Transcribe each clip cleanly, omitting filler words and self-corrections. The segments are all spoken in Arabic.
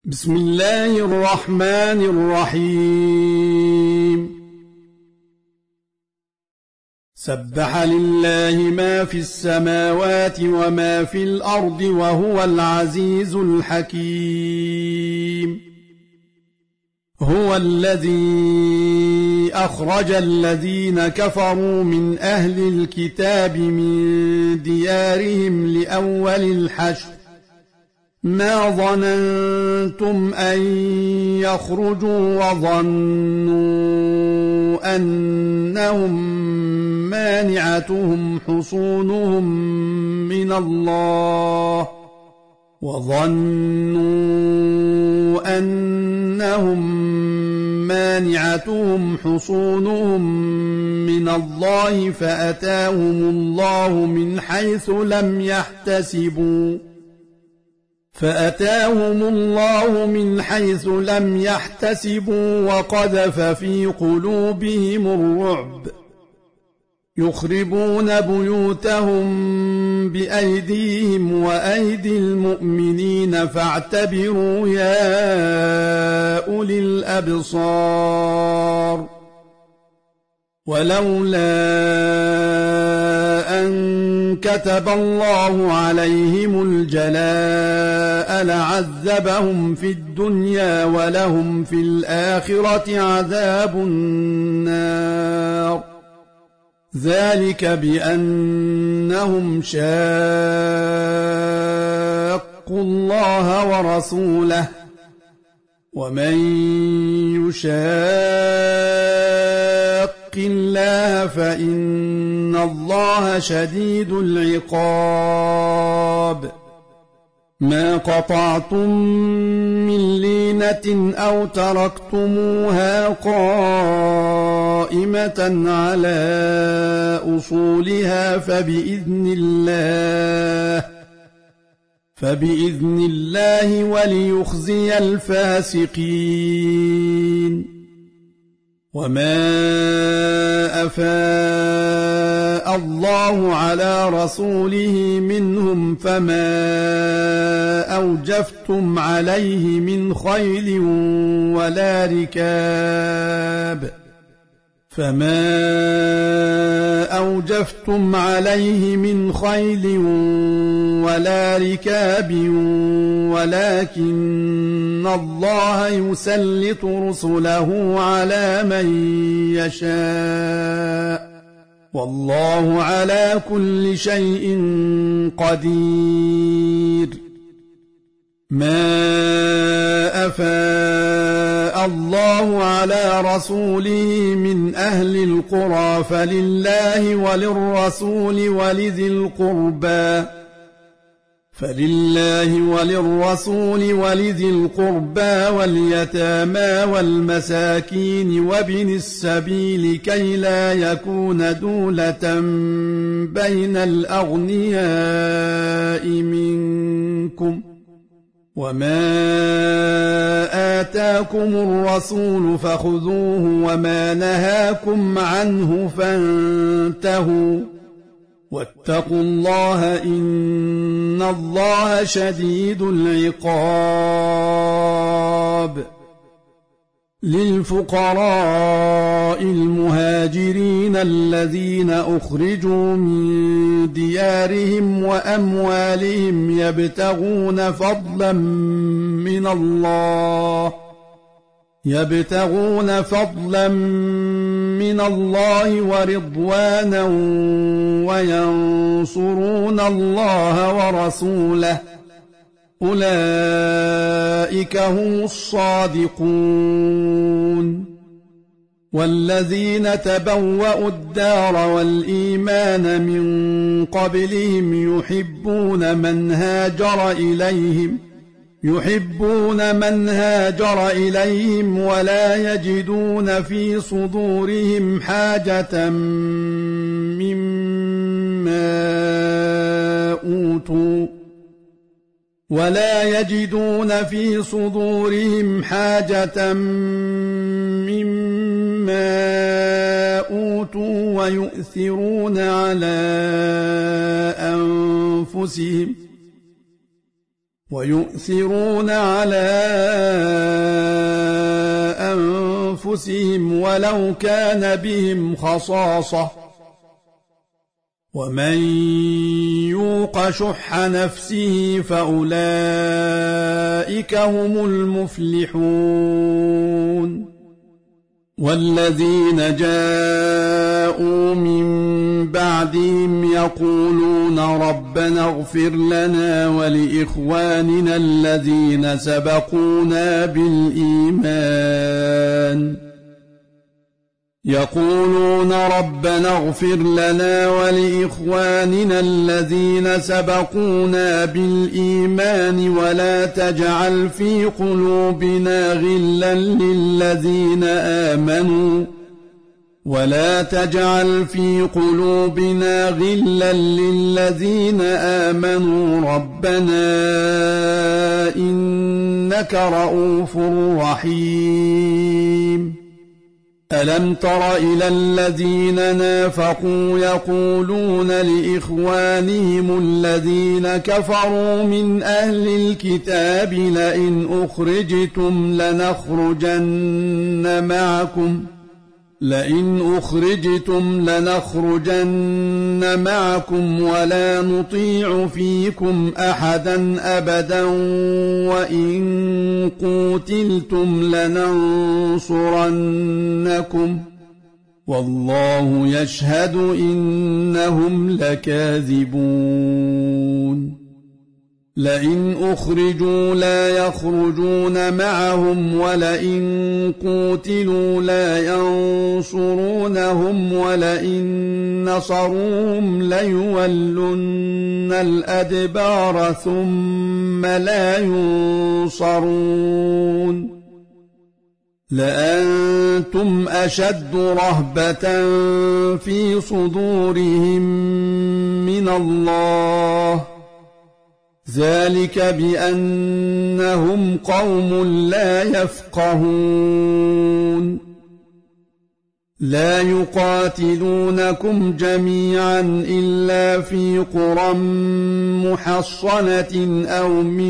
بسم الله الرحمن الرحيم سبح لله ما في السماوات وما في الأرض وهو العزيز الحكيم هو الذي أخرج الذين كفروا من أهل الكتاب من ديارهم لأول الحشر ما ظننتم أن يخرجوا وظنوا أنهم مانعتهم حصونهم من الله فأتاهم الله من حيث لم يحتسبوا وقذف في قلوبهم الرعب يخربون بيوتهم بأيديهم وأيدي المؤمنين فاعتبروا يا أولي الأبصار ولولا أن كتب الله عليهم الجلاء لعذبهم في الدنيا ولهم في الآخرة عذاب النار ذلك بأنهم شاقوا الله ورسوله ومن يشاق الله فإن الله شديد العقاب ما قطعتم من لينة أو تركتموها قائمة على أصولها فبإذن الله وليخزي الفاسقين وما أفاء الله على رسوله منهم فما أوجفتم عليه من خيل ولا ركاب ولكن الله يسلط رسله على من يشاء والله على كل شيء قدير ما أفاء الله على رسوله من أهل القرى فلله وللرسول ولذي القربى واليتامى والمساكين وابن السبيل كي لا يكون دولة بين الأغنياء منكم وما آتاكم الرسول فخذوه وما نهاكم عنه فانتهوا واتقوا الله إن الله شديد العقاب للفقراء المهاجرين الذين أخرجوا من ديارهم وأموالهم يبتغون فضلا من الله ورضوانا وينصرون الله ورسوله أولئك هم الصادقون والذين تبوأوا الدار والإيمان من قبلهم يحبون من هاجر إليهم ولا يجدون في صدورهم حاجة مما أوتوا ويؤثرون على أنفسهم ويؤثرون على أنفسهم ولو كان بهم خصاصة ومن يوق شح نفسه فأولئك هم المفلحون والذين جاءوا من بعدهم يقولون ربنا اغفر لنا ولإخواننا الذين سبقونا بالإيمان يقولون ربنا اغفر لنا ولإخواننا الذين سبقونا بالإيمان ولا تجعل في قلوبنا غلا للذين آمنوا ربنا إنك رؤوف رحيم ألم تر إلى الذين نافقوا يقولون لإخوانهم الذين كفروا من أهل الكتاب لئن أخرجتم لنخرجن معكم ولا نطيع فيكم أحدا أبدا وإن قوتلتم لننصرنكم والله يشهد إنهم لكاذبون لئن أخرجوا لا يخرجون معهم ولئن قوتلوا لا ينصرونهم ولئن نصروهم ليولن الأدبار ثم لا ينصرون لأنتم أشد رهبة في صدورهم من الله ذلك بأنهم قوم لا يفقهون لا يقاتلونكم جميعا إلا في قرى محصنة أو من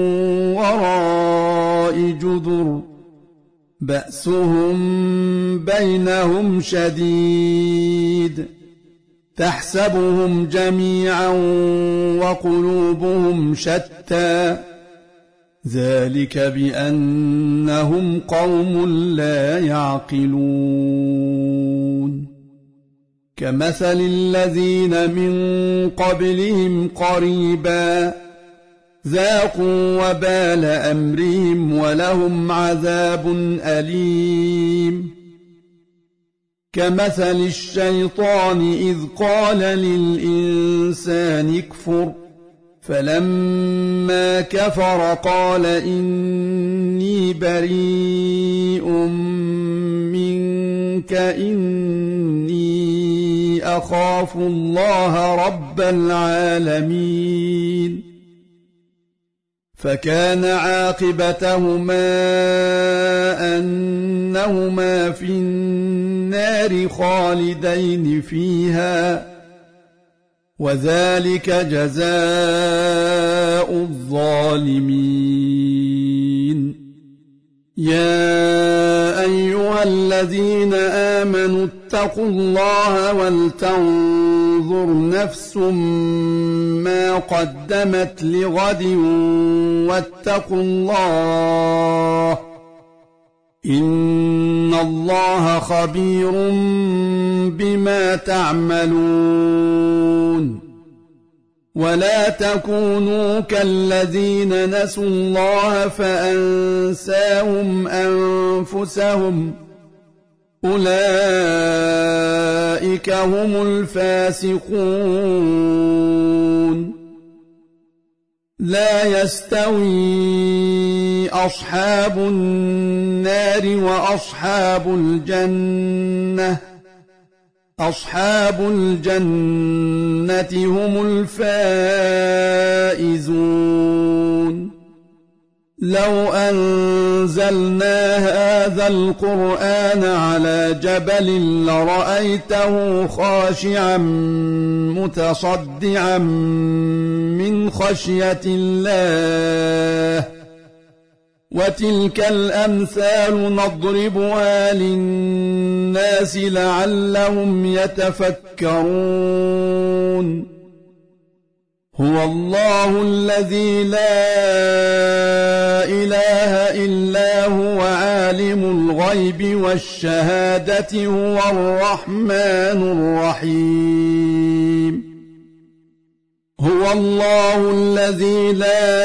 وراء جدر بأسهم بينهم شديد تحسبهم جميعا وقلوبهم شتى ذلك بأنهم قوم لا يعقلون كمثل الذين من قبلهم قريبا ذاقوا وبال أمرهم ولهم عذاب أليم كمثل الشيطان إذ قال للإنسان اكفر فلما كفر قال إني بريء منك إني أخاف الله رب العالمين فكان عاقبتهما أنهما في النار خالدين فيها وذلك جزاء الظالمين يا أيها الذين آمنوا اتقوا الله ولتنظر نفس ما قدمت لغد واتقوا الله إن الله خبير بما تعملون ولا تكونوا كالذين نسوا الله فأنساهم أنفسهم أولئك هم الفاسقون لا يستوي أصحاب النار وأصحاب الجنة أصحاب الجنة هم الفائزون لو أنزلنا هذا القرآن على جبل لرأيته خاشعا متصدعا من خشية الله وتلك الأمثال نضربها للناس لعلهم يتفكرون هو الله الذي لا إله إلا هو عالم الغيب والشهادة هو الرحمن الرحيم هو الله الذي لا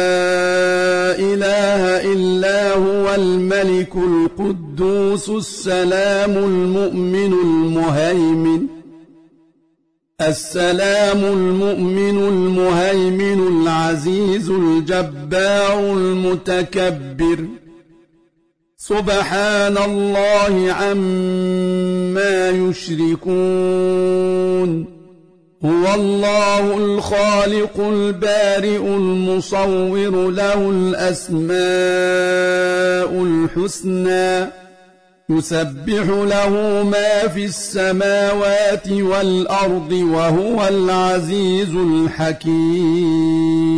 إله إلا هو الملك القدوس السلام المؤمن المهيمن العزيز الجبار المتكبر سبحان الله عما يشركون هو الله الخالق البارئ المصور له الأسماء الحسنى يسبح له ما في السماوات والأرض وهو العزيز الحكيم